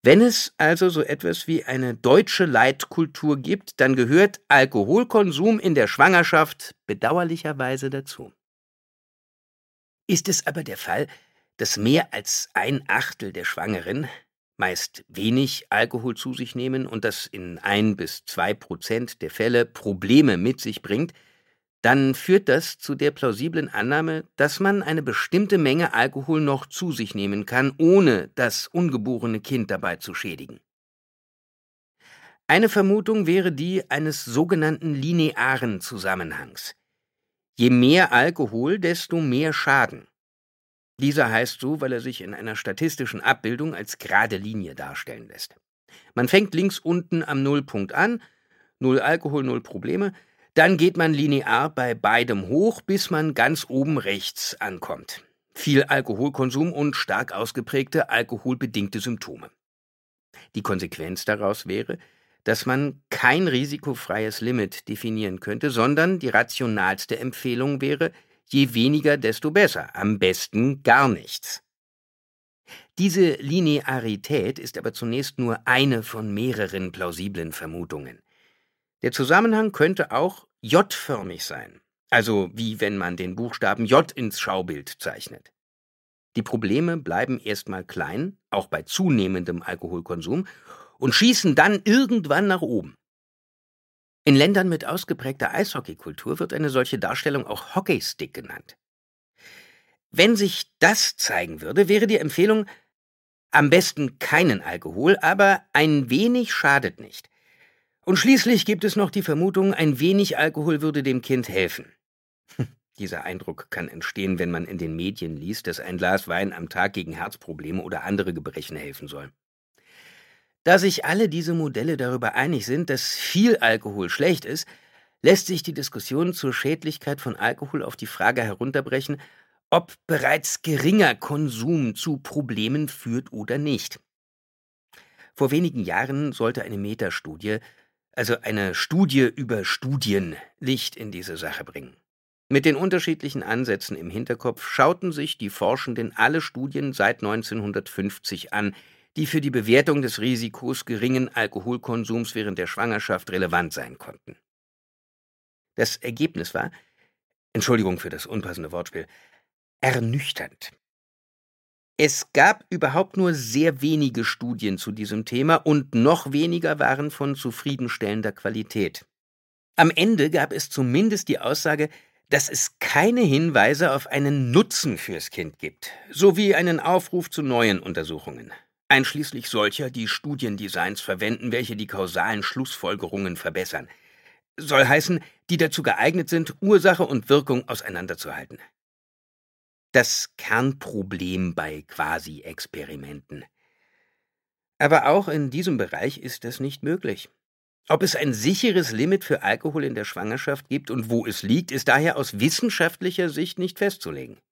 Wenn es also so etwas wie eine deutsche Leitkultur gibt, dann gehört Alkoholkonsum in der Schwangerschaft bedauerlicherweise dazu. Ist es aber der Fall, dass mehr als 1/8 der Schwangeren meist wenig Alkohol zu sich nehmen und das in 1 bis 2% der Fälle Probleme mit sich bringt, dann führt das zu der plausiblen Annahme, dass man eine bestimmte Menge Alkohol noch zu sich nehmen kann, ohne das ungeborene Kind dabei zu schädigen. Eine Vermutung wäre die eines sogenannten linearen Zusammenhangs. Je mehr Alkohol, desto mehr Schaden. Dieser heißt so, weil er sich in einer statistischen Abbildung als gerade Linie darstellen lässt. Man fängt links unten am Nullpunkt an, 0 Alkohol, 0 Probleme, dann geht man linear bei beidem hoch, bis man ganz oben rechts ankommt. Viel Alkoholkonsum und stark ausgeprägte alkoholbedingte Symptome. Die Konsequenz daraus wäre, dass man kein risikofreies Limit definieren könnte, sondern die rationalste Empfehlung wäre, je weniger, desto besser, am besten gar nichts. Diese Linearität ist aber zunächst nur eine von mehreren plausiblen Vermutungen. Der Zusammenhang könnte auch J-förmig sein, also wie wenn man den Buchstaben J ins Schaubild zeichnet. Die Probleme bleiben erstmal klein, auch bei zunehmendem Alkoholkonsum, und schießen dann irgendwann nach oben. In Ländern mit ausgeprägter Eishockeykultur wird eine solche Darstellung auch Hockeystick genannt. Wenn sich das zeigen würde, wäre die Empfehlung, am besten keinen Alkohol, aber ein wenig schadet nicht. Und schließlich gibt es noch die Vermutung, ein wenig Alkohol würde dem Kind helfen. Dieser Eindruck kann entstehen, wenn man in den Medien liest, dass ein Glas Wein am Tag gegen Herzprobleme oder andere Gebrechen helfen soll. Da sich alle diese Modelle darüber einig sind, dass viel Alkohol schlecht ist, lässt sich die Diskussion zur Schädlichkeit von Alkohol auf die Frage herunterbrechen, ob bereits geringer Konsum zu Problemen führt oder nicht. Vor wenigen Jahren sollte eine Metastudie, also eine Studie über Studien, Licht in diese Sache bringen. Mit den unterschiedlichen Ansätzen im Hinterkopf schauten sich die Forschenden alle Studien seit 1950 an, die für die Bewertung des Risikos geringen Alkoholkonsums während der Schwangerschaft relevant sein konnten. Das Ergebnis war, Entschuldigung für das unpassende Wortspiel, ernüchternd. Es gab überhaupt nur sehr wenige Studien zu diesem Thema und noch weniger waren von zufriedenstellender Qualität. Am Ende gab es zumindest die Aussage, dass es keine Hinweise auf einen Nutzen fürs Kind gibt, sowie einen Aufruf zu neuen Untersuchungen, einschließlich solcher, die Studiendesigns verwenden, welche die kausalen Schlussfolgerungen verbessern. Soll heißen, die dazu geeignet sind, Ursache und Wirkung auseinanderzuhalten. Das Kernproblem bei Quasi-Experimenten. Aber auch in diesem Bereich ist das nicht möglich. Ob es ein sicheres Limit für Alkohol in der Schwangerschaft gibt und wo es liegt, ist daher aus wissenschaftlicher Sicht nicht festzulegen.